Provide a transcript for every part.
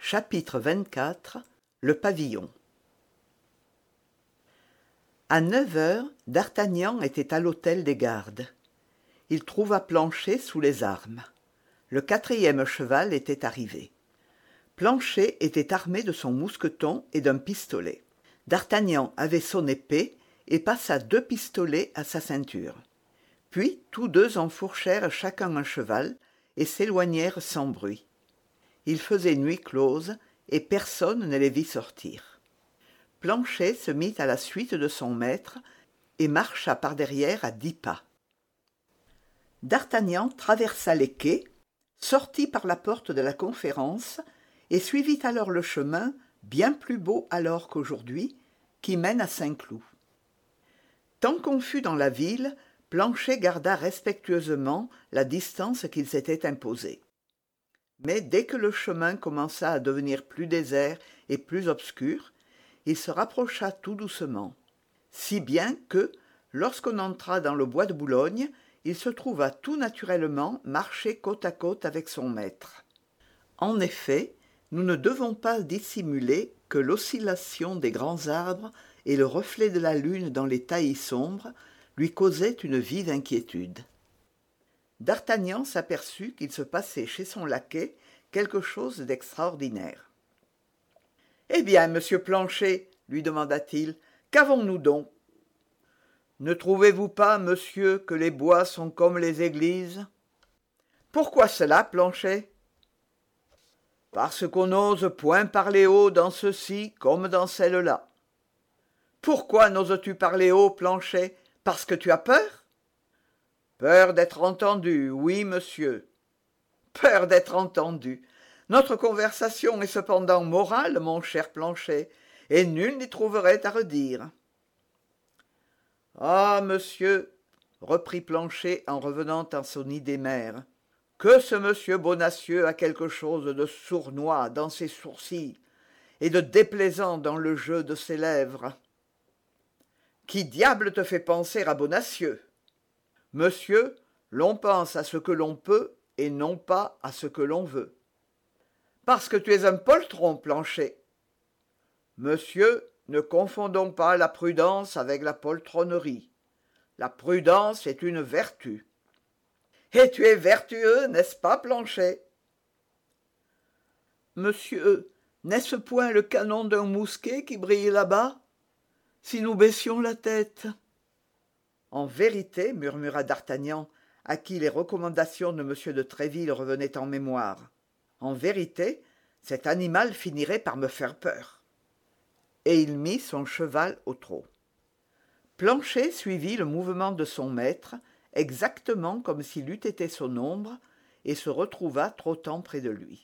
Chapitre 24 Le pavillon. À 9 heures, d'Artagnan était à l'hôtel des gardes. Il trouva Planchet sous les armes. Le 4e cheval était arrivé. Planchet était armé de son mousqueton et d'un pistolet. D'Artagnan avait son épée et passa 2 pistolets à sa ceinture. Puis tous deux enfourchèrent chacun un cheval et s'éloignèrent sans bruit. Il faisait nuit close et personne ne les vit sortir. Planchet se mit à la suite de son maître et marcha par derrière à 10 pas. D'Artagnan traversa les quais, sortit par la porte de la Conférence et suivit alors le chemin, bien plus beau alors qu'aujourd'hui, qui mène à Saint-Cloud. Tant qu'on fut dans la ville, Planchet garda respectueusement la distance qu'il s'était imposée. Mais dès que le chemin commença à devenir plus désert et plus obscur, il se rapprocha tout doucement, si bien que, lorsqu'on entra dans le bois de Boulogne, il se trouva tout naturellement marcher côte à côte avec son maître. En effet, nous ne devons pas dissimuler que l'oscillation des grands arbres et le reflet de la lune dans les taillis sombres lui causaient une vive inquiétude. D'Artagnan s'aperçut qu'il se passait chez son laquais quelque chose d'extraordinaire. « Eh bien, monsieur Planchet, lui demanda-t-il, qu'avons-nous donc ? Ne trouvez-vous pas, monsieur, que les bois sont comme les églises ? Pourquoi cela, Planchet ? Parce qu'on n'ose point parler haut dans ceci comme dans celle-là. Pourquoi n'oses-tu parler haut, Planchet ? Parce que tu as peur ? Peur d'être entendu, oui, monsieur. Peur d'être entendu. Notre conversation est cependant morale, mon cher Planchet, et nul n'y trouverait à redire. Ah, monsieur, reprit Planchet en revenant à son idée mère, que ce monsieur Bonacieux a quelque chose de sournois dans ses sourcils et de déplaisant dans le jeu de ses lèvres. Qui diable te fait penser à Bonacieux ? Monsieur, l'on pense à ce que l'on peut et non pas à ce que l'on veut. Parce que tu es un poltron, Planchet. Monsieur, ne confondons pas la prudence avec la poltronnerie. La prudence est une vertu. Et tu es vertueux, n'est-ce pas, Planchet ? Monsieur, n'est-ce point le canon d'un mousquet qui brille là-bas ? Si nous baissions la tête. En vérité, murmura d'Artagnan, à qui les recommandations de M. de Tréville revenaient en mémoire, en vérité, cet animal finirait par me faire peur. Et il mit son cheval au trot. Planchet suivit le mouvement de son maître, exactement comme s'il eût été son ombre, et se retrouva trottant près de lui.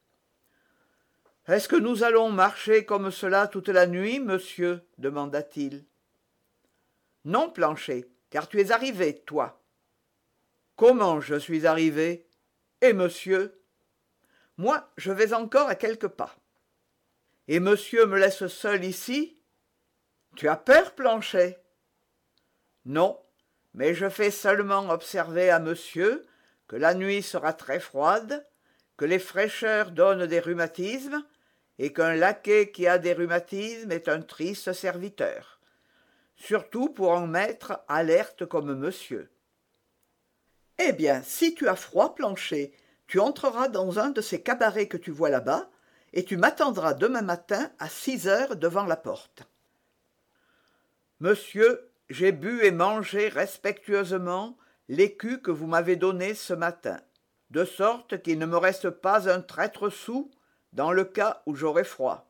« Est-ce que nous allons marcher comme cela toute la nuit, monsieur ?» demanda-t-il. « Non, Planchet, car tu es arrivé, toi. »« Comment je suis arrivé ? Et monsieur ? » ?»« Moi, je vais encore à quelques pas. »« Et monsieur me laisse seul ici ? » ?»« Tu as peur, Planchet ? » ?»« Non, mais je fais seulement observer à monsieur que la nuit sera très froide, que les fraîcheurs donnent des rhumatismes, et qu'un laquais qui a des rhumatismes est un triste serviteur, surtout pour un maître alerte comme monsieur. Eh bien, si tu as froid, Planchet, tu entreras dans un de ces cabarets que tu vois là-bas, et tu m'attendras demain matin à 6 heures devant la porte. Monsieur, j'ai bu et mangé respectueusement l'écu que vous m'avez donné ce matin, de sorte qu'il ne me reste pas un traître sou dans le cas où j'aurais froid.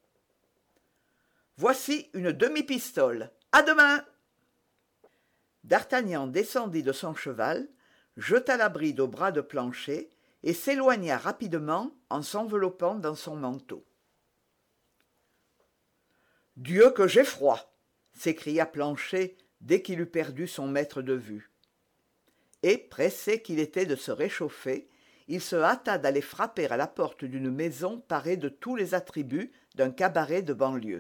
Voici une demi-pistole. À demain !» D'Artagnan descendit de son cheval, jeta la bride au bras de Planchet et s'éloigna rapidement en s'enveloppant dans son manteau. « Dieu que j'ai froid !» s'écria Planchet dès qu'il eut perdu son maître de vue. Et, pressé qu'il était de se réchauffer, il se hâta d'aller frapper à la porte d'une maison parée de tous les attributs d'un cabaret de banlieue.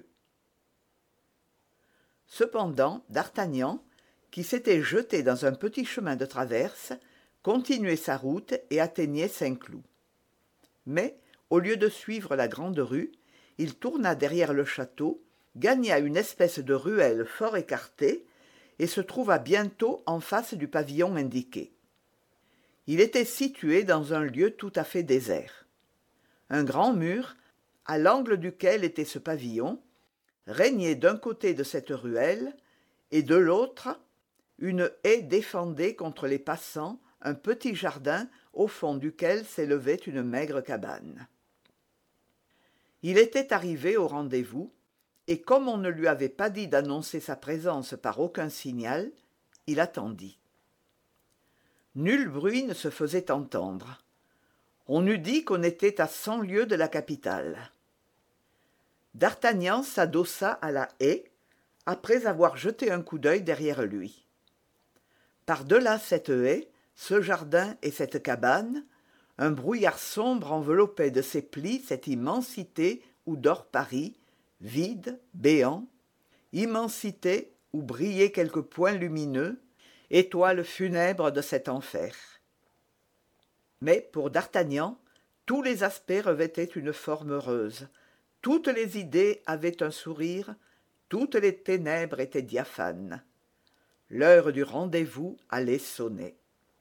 Cependant, d'Artagnan, qui s'était jeté dans un petit chemin de traverse, continuait sa route et atteignait Saint-Cloud. Mais, au lieu de suivre la grande rue, il tourna derrière le château, gagna une espèce de ruelle fort écartée et se trouva bientôt en face du pavillon indiqué. Il était situé dans un lieu tout à fait désert. Un grand mur, à l'angle duquel était ce pavillon, régnait d'un côté de cette ruelle, et de l'autre, une haie défendait contre les passants un petit jardin au fond duquel s'élevait une maigre cabane. Il était arrivé au rendez-vous, et comme on ne lui avait pas dit d'annoncer sa présence par aucun signal, il attendit. Nul bruit ne se faisait entendre. On eût dit qu'on était à 100 lieues de la capitale. D'Artagnan s'adossa à la haie, après avoir jeté un coup d'œil derrière lui. Par-delà cette haie, ce jardin et cette cabane, un brouillard sombre enveloppait de ses plis cette immensité où dort Paris, vide, béant, immensité où brillaient quelques points lumineux, étoiles funèbres de cet enfer. Mais pour d'Artagnan, tous les aspects revêtaient une forme heureuse, toutes les idées avaient un sourire, toutes les ténèbres étaient diaphanes. L'heure du rendez-vous allait sonner.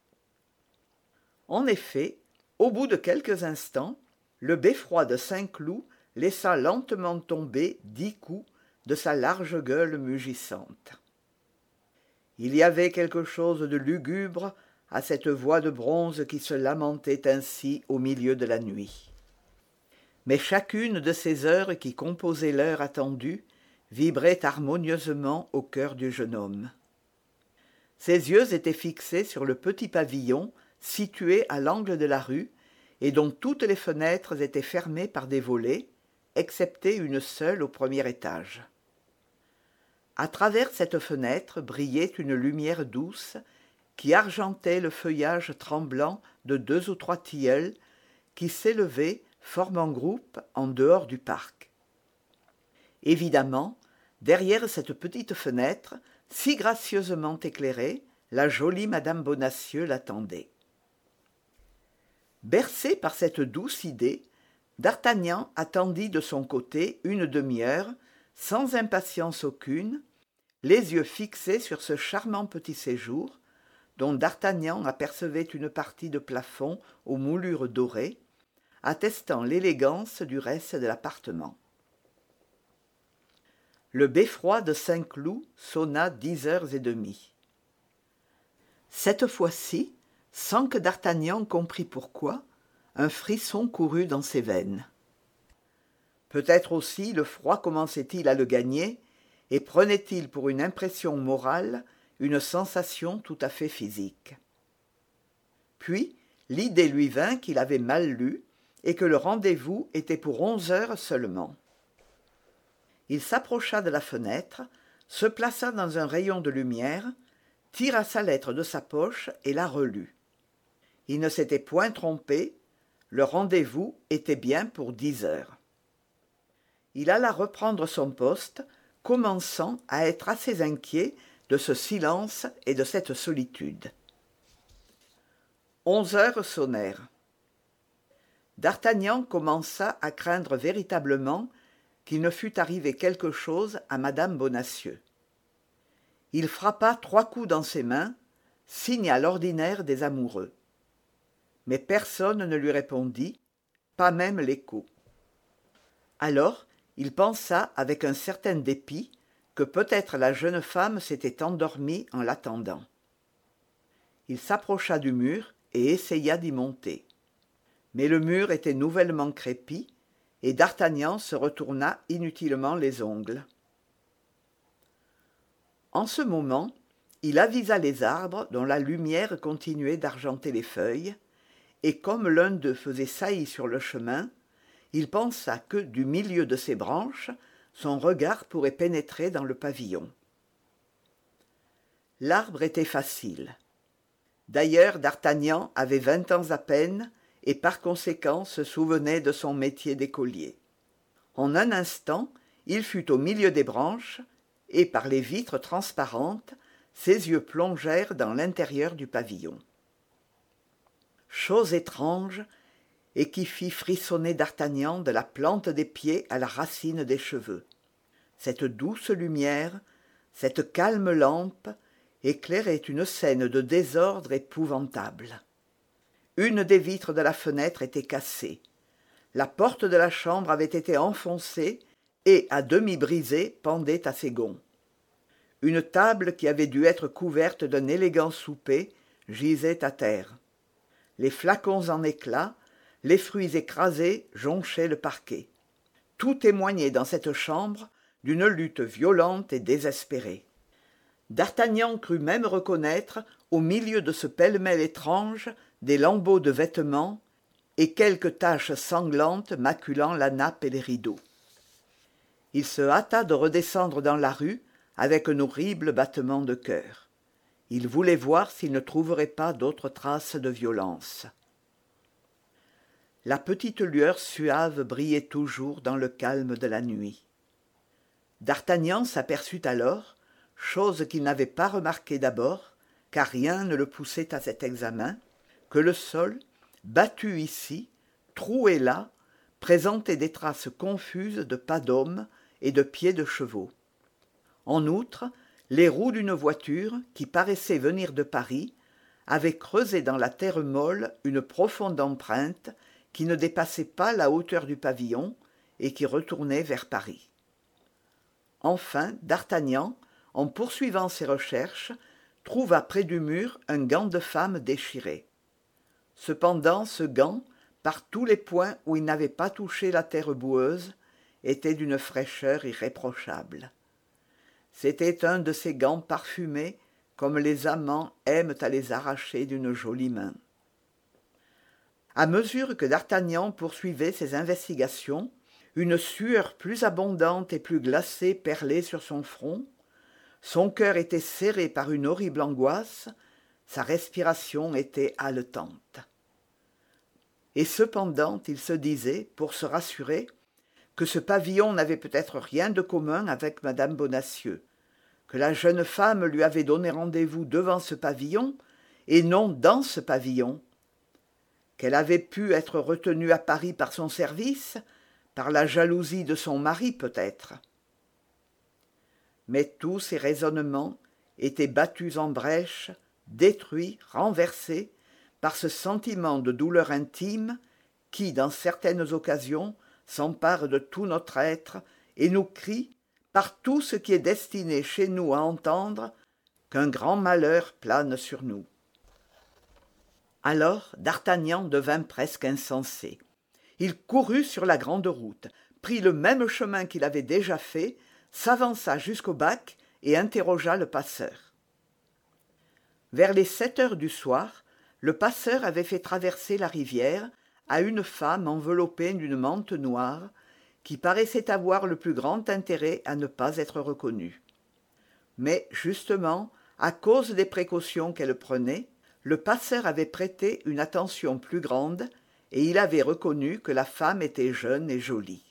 En effet, au bout de quelques instants, le beffroi de Saint-Cloud laissa lentement tomber 10 coups de sa large gueule mugissante. Il y avait quelque chose de lugubre à cette voix de bronze qui se lamentait ainsi au milieu de la nuit. Mais chacune de ces heures qui composaient l'heure attendue vibrait harmonieusement au cœur du jeune homme. Ses yeux étaient fixés sur le petit pavillon situé à l'angle de la rue et dont toutes les fenêtres étaient fermées par des volets, excepté une seule au premier étage. À travers cette fenêtre brillait une lumière douce qui argentait le feuillage tremblant de 2 ou 3 tilleuls qui s'élevaient, formant groupe, en dehors du parc. Évidemment, derrière cette petite fenêtre, si gracieusement éclairée, la jolie madame Bonacieux l'attendait. Bercé par cette douce idée, d'Artagnan attendit de son côté une demi-heure, sans impatience aucune, les yeux fixés sur ce charmant petit séjour, dont d'Artagnan apercevait une partie de plafond aux moulures dorées, attestant l'élégance du reste de l'appartement. Le beffroi de Saint-Cloud sonna 10h30. Cette fois-ci, sans que d'Artagnan comprît pourquoi, un frisson courut dans ses veines. Peut-être aussi le froid commençait-il à le gagner, et prenait-il pour une impression morale une sensation tout à fait physique. Puis l'idée lui vint qu'il avait mal lu, et que le rendez-vous était pour 11 heures seulement. Il s'approcha de la fenêtre, se plaça dans un rayon de lumière, tira sa lettre de sa poche et la relut. Il ne s'était point trompé, le rendez-vous était bien pour 10 heures. Il alla reprendre son poste, commençant à être assez inquiet de ce silence et de cette solitude. 11 heures sonnèrent. D'Artagnan commença à craindre véritablement qu'il ne fût arrivé quelque chose à madame Bonacieux. Il frappa 3 coups dans ses mains, signal ordinaire des amoureux. Mais personne ne lui répondit, pas même l'écho. Alors, il pensa avec un certain dépit que peut-être la jeune femme s'était endormie en l'attendant. Il s'approcha du mur et essaya d'y monter. Mais le mur était nouvellement crépi, et d'Artagnan se retourna inutilement les ongles. En ce moment, il avisa les arbres dont la lumière continuait d'argenter les feuilles, et comme l'un d'eux faisait saillie sur le chemin, il pensa que, du milieu de ses branches, son regard pourrait pénétrer dans le pavillon. L'arbre était facile. D'ailleurs, d'Artagnan avait 20 ans à peine, et par conséquent se souvenait de son métier d'écolier. En un instant, il fut au milieu des branches, et par les vitres transparentes, ses yeux plongèrent dans l'intérieur du pavillon. Chose étrange, et qui fit frissonner d'Artagnan de la plante des pieds à la racine des cheveux. Cette douce lumière, cette calme lampe, éclairait une scène de désordre épouvantable. Une des vitres de la fenêtre était cassée. La porte de la chambre avait été enfoncée et, à demi brisée, pendait à ses gonds. Une table qui avait dû être couverte d'un élégant souper gisait à terre. Les flacons en éclats, les fruits écrasés jonchaient le parquet. Tout témoignait dans cette chambre d'une lutte violente et désespérée. D'Artagnan crut même reconnaître, au milieu de ce pêle-mêle étrange, des lambeaux de vêtements et quelques taches sanglantes maculant la nappe et les rideaux. Il se hâta de redescendre dans la rue avec un horrible battement de cœur. Il voulait voir s'il ne trouverait pas d'autres traces de violence. La petite lueur suave brillait toujours dans le calme de la nuit. D'Artagnan s'aperçut alors, chose qu'il n'avait pas remarquée d'abord, car rien ne le poussait à cet examen, que le sol, battu ici, troué là, présentait des traces confuses de pas d'hommes et de pieds de chevaux. En outre, les roues d'une voiture, qui paraissait venir de Paris, avaient creusé dans la terre molle une profonde empreinte qui ne dépassait pas la hauteur du pavillon et qui retournait vers Paris. Enfin, d'Artagnan, en poursuivant ses recherches, trouva près du mur un gant de femme déchiré. Cependant, ce gant, par tous les points où il n'avait pas touché la terre boueuse, était d'une fraîcheur irréprochable. C'était un de ces gants parfumés, comme les amants aiment à les arracher d'une jolie main. À mesure que d'Artagnan poursuivait ses investigations, une sueur plus abondante et plus glacée perlait sur son front, son cœur était serré par une horrible angoisse, sa respiration était haletante. Et cependant, il se disait, pour se rassurer, que ce pavillon n'avait peut-être rien de commun avec madame Bonacieux, que la jeune femme lui avait donné rendez-vous devant ce pavillon et non dans ce pavillon, qu'elle avait pu être retenue à Paris par son service, par la jalousie de son mari peut-être. Mais tous ces raisonnements étaient battus en brèche, détruits, renversés, par ce sentiment de douleur intime qui, dans certaines occasions, s'empare de tout notre être et nous crie, par tout ce qui est destiné chez nous à entendre, qu'un grand malheur plane sur nous. Alors d'Artagnan devint presque insensé. Il courut sur la grande route, prit le même chemin qu'il avait déjà fait, s'avança jusqu'au bac et interrogea le passeur. Vers les 7 heures du soir, le passeur avait fait traverser la rivière à une femme enveloppée d'une mante noire, qui paraissait avoir le plus grand intérêt à ne pas être reconnue. Mais, justement, à cause des précautions qu'elle prenait, le passeur avait prêté une attention plus grande et il avait reconnu que la femme était jeune et jolie.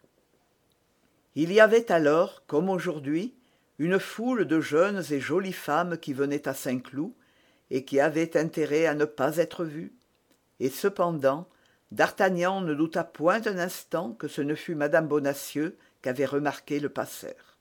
Il y avait alors, comme aujourd'hui, une foule de jeunes et jolies femmes qui venaient à Saint-Cloud et qui avaient intérêt à ne pas être vues. Et cependant, d'Artagnan ne douta point un instant que ce ne fût madame Bonacieux qu'avait remarqué le passeur.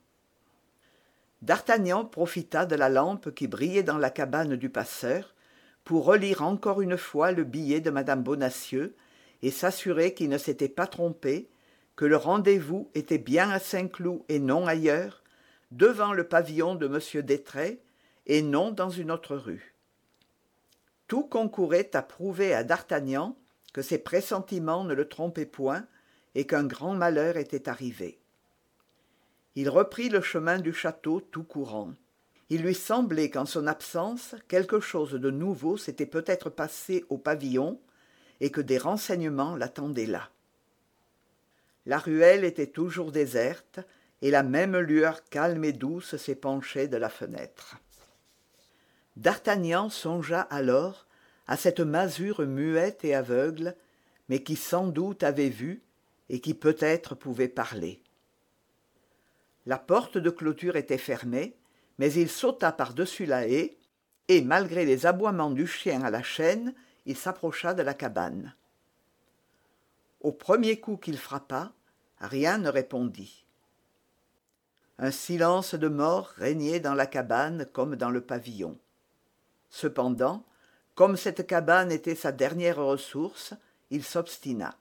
D'Artagnan profita de la lampe qui brillait dans la cabane du passeur pour relire encore une fois le billet de madame Bonacieux et s'assurer qu'il ne s'était pas trompé, que le rendez-vous était bien à Saint-Cloud et non ailleurs, devant le pavillon de M. Desprez et non dans une autre rue. Tout concourait à prouver à d'Artagnan que ses pressentiments ne le trompaient point et qu'un grand malheur était arrivé. Il reprit le chemin du château tout courant. Il lui semblait qu'en son absence, quelque chose de nouveau s'était peut-être passé au pavillon et que des renseignements l'attendaient là. La ruelle était toujours déserte et la même lueur calme et douce s'épanchait de la fenêtre. D'Artagnan songea alors à cette masure muette et aveugle, mais qui sans doute avait vu et qui peut-être pouvait parler. La porte de clôture était fermée, mais il sauta par-dessus la haie et, malgré les aboiements du chien à la chaîne, il s'approcha de la cabane. Au premier coup qu'il frappa, rien ne répondit. Un silence de mort régnait dans la cabane comme dans le pavillon. Cependant, comme cette cabane était sa dernière ressource, il s'obstina.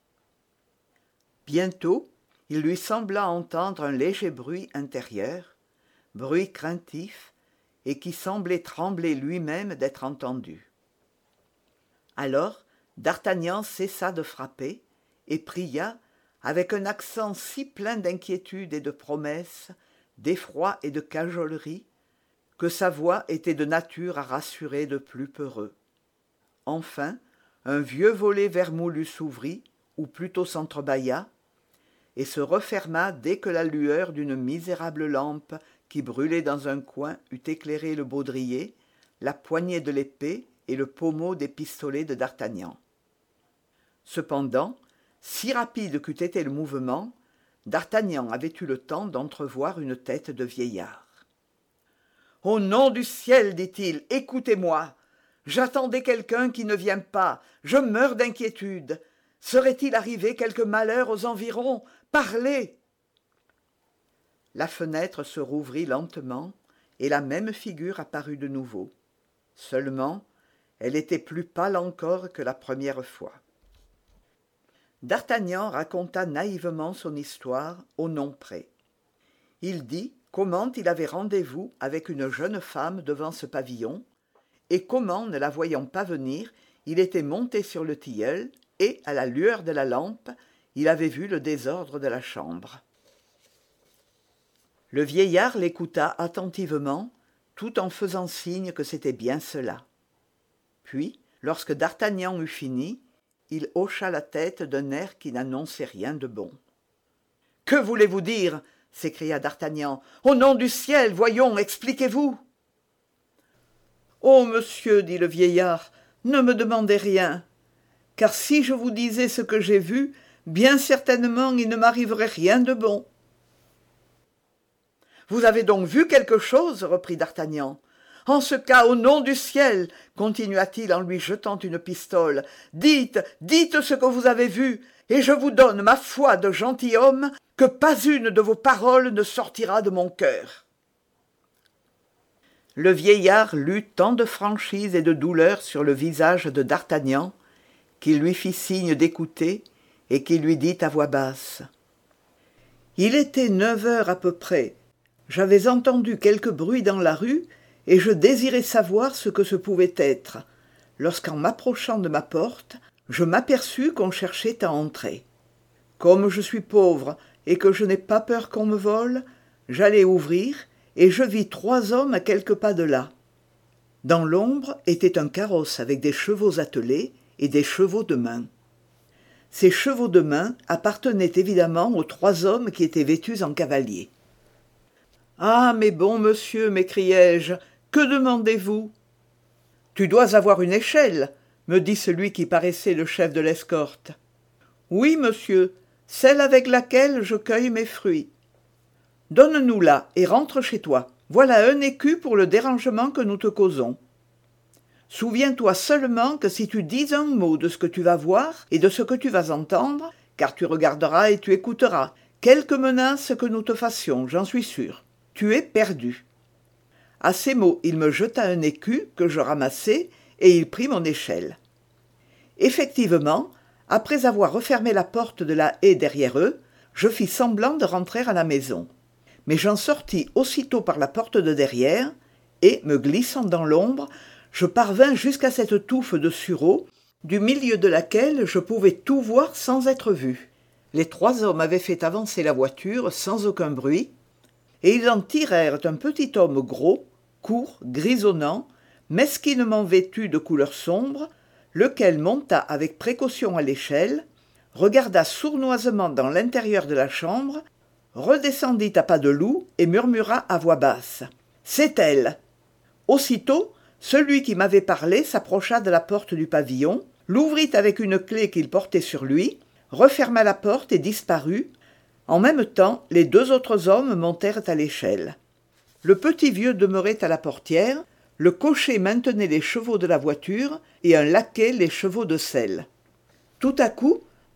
Bientôt, il lui sembla entendre un léger bruit intérieur, bruit craintif, et qui semblait trembler lui-même d'être entendu. Alors, D'Artagnan cessa de frapper et pria, avec un accent si plein d'inquiétude et de promesses, d'effroi et de cajolerie, que sa voix était de nature à rassurer de plus peureux. Enfin, un vieux volet vermoulu s'ouvrit, ou plutôt s'entrebâilla, et se referma dès que la lueur d'une misérable lampe qui brûlait dans un coin eut éclairé le baudrier, la poignée de l'épée et le pommeau des pistolets de D'Artagnan. Cependant, si rapide qu'eût été le mouvement, D'Artagnan avait eu le temps d'entrevoir une tête de vieillard. « Au nom du ciel, dit-il, écoutez-moi. J'attendais quelqu'un qui ne vient pas. Je meurs d'inquiétude. Serait-il arrivé quelque malheur aux environs? Parlez !» La fenêtre se rouvrit lentement, et la même figure apparut de nouveau. Seulement, elle était plus pâle encore que la première fois. D'Artagnan raconta naïvement son histoire au nom près. Il dit comment il avait rendez-vous avec une jeune femme devant ce pavillon, et comment, ne la voyant pas venir, il était monté sur le tilleul, et, à la lueur de la lampe, il avait vu le désordre de la chambre. Le vieillard l'écouta attentivement, tout en faisant signe que c'était bien cela. Puis, lorsque D'Artagnan eut fini, il hocha la tête d'un air qui n'annonçait rien de bon. « Que voulez-vous dire » s'écria D'Artagnan. « Au nom du ciel, voyons, expliquez-vous !»« Oh, monsieur, dit le vieillard, ne me demandez rien, car si je vous disais ce que j'ai vu, bien certainement il ne m'arriverait rien de bon. »« Vous avez donc vu quelque chose ?» reprit D'Artagnan. « En ce cas, au nom du ciel, continua-t-il en lui jetant une pistole, dites ce que vous avez vu, et je vous donne ma foi de gentilhomme que pas une de vos paroles ne sortira de mon cœur. » Le vieillard lut tant de franchise et de douleur sur le visage de D'Artagnan qu'il lui fit signe d'écouter et qu'il lui dit à voix basse. « Il était 9 heures à peu près. J'avais entendu quelque bruit dans la rue et je désirais savoir ce que ce pouvait être, lorsqu'en m'approchant de ma porte, je m'aperçus qu'on cherchait à entrer. Comme je suis pauvre et que je n'ai pas peur qu'on me vole, j'allai ouvrir et je vis 3 hommes à quelques pas de là. Dans l'ombre était un carrosse avec des chevaux attelés et des chevaux de main. Ces chevaux de main appartenaient évidemment aux 3 hommes qui étaient vêtus en cavaliers. « Ah, mais bon monsieur, m'écriai-je, que demandez-vous ?»« Tu dois avoir une échelle, me dit celui qui paraissait le chef de l'escorte. « Oui, monsieur, celle avec laquelle je cueille mes fruits. »« Donne-nous-la et rentre chez toi. Voilà 1 écu pour le dérangement que nous te causons. Souviens-toi seulement que si tu dis un mot de ce que tu vas voir et de ce que tu vas entendre, car tu regarderas et tu écouteras, quelque menace que nous te fassions, j'en suis sûr, tu es perdu. » À ces mots, il me jeta 1 écu que je ramassai et il prit mon échelle. Effectivement, après avoir refermé la porte de la haie derrière eux, je fis semblant de rentrer à la maison. Mais j'en sortis aussitôt par la porte de derrière, et, me glissant dans l'ombre, je parvins jusqu'à cette touffe de sureau, du milieu de laquelle je pouvais tout voir sans être vu. Les 3 hommes avaient fait avancer la voiture sans aucun bruit, et ils en tirèrent un petit homme gros, court, grisonnant, mesquinement vêtu de couleur sombre, lequel monta avec précaution à l'échelle, regarda sournoisement dans l'intérieur de la chambre, redescendit à pas de loup et murmura à voix basse. « C'est elle !» Aussitôt, celui qui m'avait parlé s'approcha de la porte du pavillon, l'ouvrit avec une clé qu'il portait sur lui, referma la porte et disparut. En même temps, les 2 autres hommes montèrent à l'échelle. Le petit vieux demeurait à la portière, le cocher maintenait les chevaux de la voiture et un laquais les chevaux de selle. Tout à coup,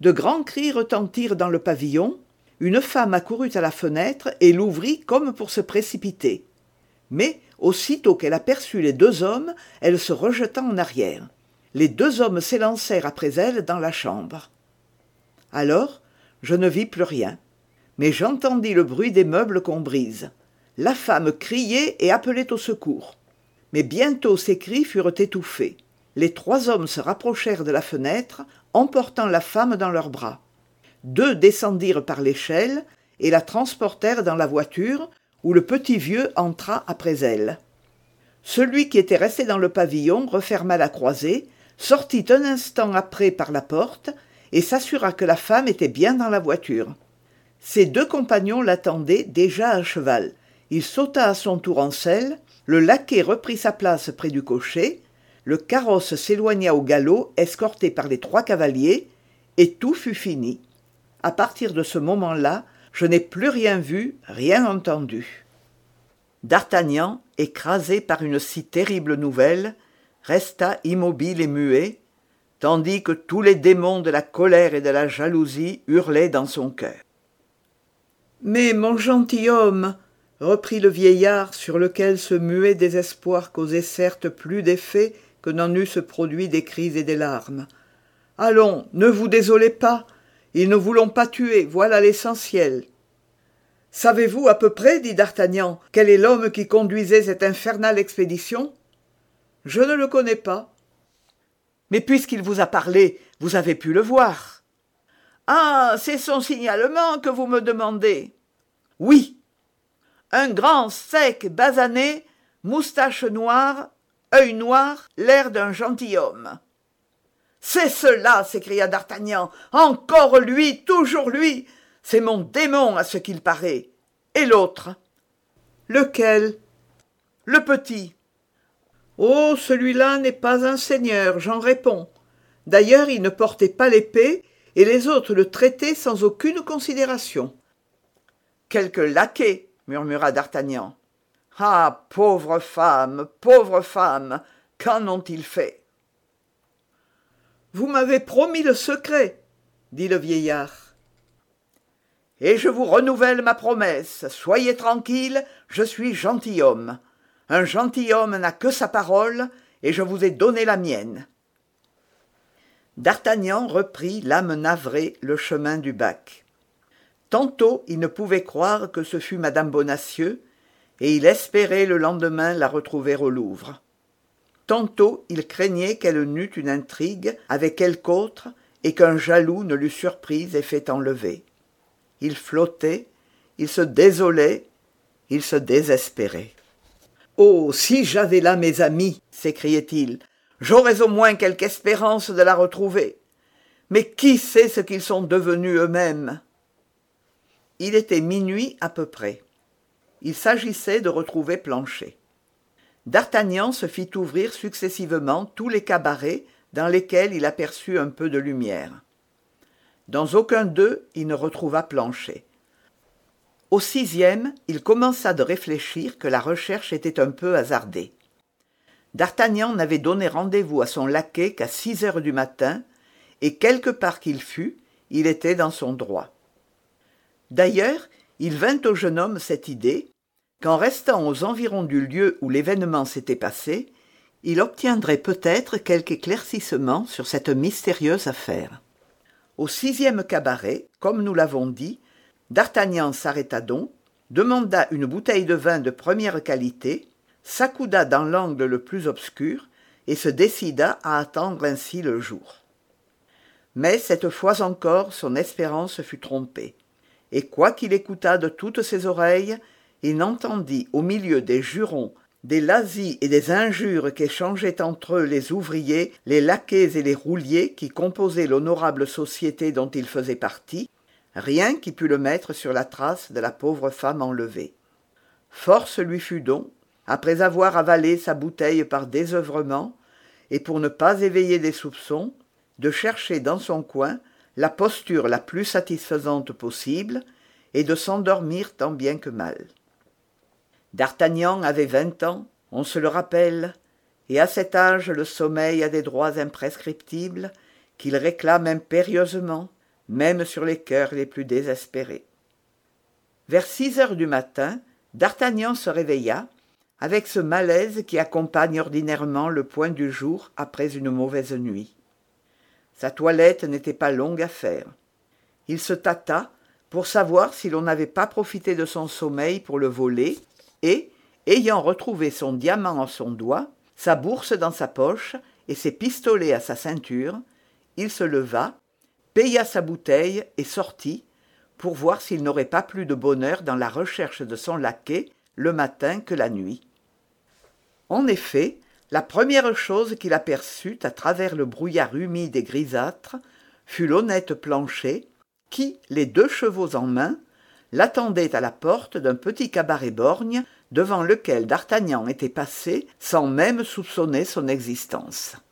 De grands cris retentirent dans le pavillon, une femme accourut à la fenêtre et l'ouvrit comme pour se précipiter. Mais, aussitôt qu'elle aperçut les 2 hommes, elle se rejeta en arrière. Les 2 hommes s'élancèrent après elle dans la chambre. Alors, je ne vis plus rien, mais j'entendis le bruit des meubles qu'on brise. La femme criait et appelait au secours. Mais bientôt ses cris furent étouffés. Les 3 hommes se rapprochèrent de la fenêtre, emportant la femme dans leurs bras. 2 descendirent par l'échelle et la transportèrent dans la voiture, où le petit vieux entra après elle. Celui qui était resté dans le pavillon referma la croisée, sortit un instant après par la porte et s'assura que la femme était bien dans la voiture. Ses 2 compagnons l'attendaient déjà à cheval. Il sauta à son tour en selle, le laquais reprit sa place près du cocher, le carrosse s'éloigna au galop escorté par les 3 cavaliers, et tout fut fini. À partir de ce moment-là, je n'ai plus rien vu, rien entendu. D'Artagnan, écrasé par une si terrible nouvelle, resta immobile et muet, tandis que tous les démons de la colère et de la jalousie hurlaient dans son cœur. « Mais mon gentilhomme, reprit le vieillard sur lequel ce muet désespoir causait certes plus d'effet que n'en eussent produit des cris et des larmes. « Allons, ne vous désolez pas, ils ne vous l'ont pas tué, voilà l'essentiel. » « Savez-vous à peu près, dit d'Artagnan, quel est l'homme qui conduisait cette infernale expédition ? » « Je ne le connais pas. »« Mais puisqu'il vous a parlé, vous avez pu le voir. »« Ah, c'est son signalement que vous me demandez. »« Oui. Un grand, sec, basané, moustache noire, œil noir, l'air d'un gentilhomme. »« C'est cela !» s'écria d'Artagnan. « Encore lui, toujours lui ! C'est mon démon à ce qu'il paraît. Et l'autre ? » ?»« Lequel ? » ?»« Le petit. »« Oh, celui-là n'est pas un seigneur, j'en réponds. D'ailleurs, il ne portait pas l'épée, et les autres le traitaient sans aucune considération. »« Quelques laquais, murmura d'Artagnan. « Ah, pauvre femme, qu'en ont-ils fait ?»« Vous m'avez promis le secret, dit le vieillard. »« Et je vous renouvelle ma promesse. Soyez tranquille, je suis gentilhomme. Un gentilhomme n'a que sa parole, et je vous ai donné la mienne. » D'Artagnan reprit, l'âme navrée, le chemin du bac. Tantôt il ne pouvait croire que ce fût madame Bonacieux, et il espérait le lendemain la retrouver au Louvre. Tantôt il craignait qu'elle n'eût une intrigue avec quelque autre, et qu'un jaloux ne l'eût surprise et fait enlever. Il flottait, il se désolait, il se désespérait. « Oh, si j'avais là mes amis !» s'écriait-il. « J'aurais au moins quelque espérance de la retrouver. Mais qui sait ce qu'ils sont devenus eux-mêmes ?» Il était minuit à peu près. Il s'agissait de retrouver Planchet. D'Artagnan se fit ouvrir successivement tous les cabarets dans lesquels il aperçut un peu de lumière. Dans aucun d'eux, il ne retrouva Planchet. Au 6e, il commença de réfléchir que la recherche était un peu hasardée. D'Artagnan n'avait donné rendez-vous à son laquais qu'à 6 heures du matin, et quelque part qu'il fût, il était dans son droit. D'ailleurs, il vint au jeune homme cette idée, qu'en restant aux environs du lieu où l'événement s'était passé, il obtiendrait peut-être quelque éclaircissement sur cette mystérieuse affaire. Au 6e cabaret, comme nous l'avons dit, D'Artagnan s'arrêta donc, demanda une bouteille de vin de première qualité, s'accouda dans l'angle le plus obscur et se décida à attendre ainsi le jour. Mais cette fois encore son espérance fut trompée, et quoiqu'il écoutât de toutes ses oreilles, il n'entendit au milieu des jurons, des lazzi et des injures qu'échangeaient entre eux les ouvriers, les laquais et les rouliers qui composaient l'honorable société dont il faisait partie, rien qui pût le mettre sur la trace de la pauvre femme enlevée. Force lui fut donc, après avoir avalé sa bouteille par désœuvrement, et pour ne pas éveiller des soupçons, de chercher dans son coin la posture la plus satisfaisante possible, et de s'endormir tant bien que mal. D'Artagnan avait 20 ans, on se le rappelle, et à cet âge le sommeil a des droits imprescriptibles qu'il réclame impérieusement, même sur les cœurs les plus désespérés. Vers 6 heures du matin, d'Artagnan se réveilla, avec ce malaise qui accompagne ordinairement le point du jour après une mauvaise nuit. Sa toilette n'était pas longue à faire. Il se tâta pour savoir si l'on n'avait pas profité de son sommeil pour le voler, et, ayant retrouvé son diamant en son doigt, sa bourse dans sa poche et ses pistolets à sa ceinture, il se leva, paya sa bouteille et sortit, pour voir s'il n'aurait pas plus de bonheur dans la recherche de son laquais le matin que la nuit. En effet, la première chose qu'il aperçut à travers le brouillard humide et grisâtre fut l'honnête Planchet qui, les 2 chevaux en main, l'attendait à la porte d'un petit cabaret borgne devant lequel d'Artagnan était passé sans même soupçonner son existence.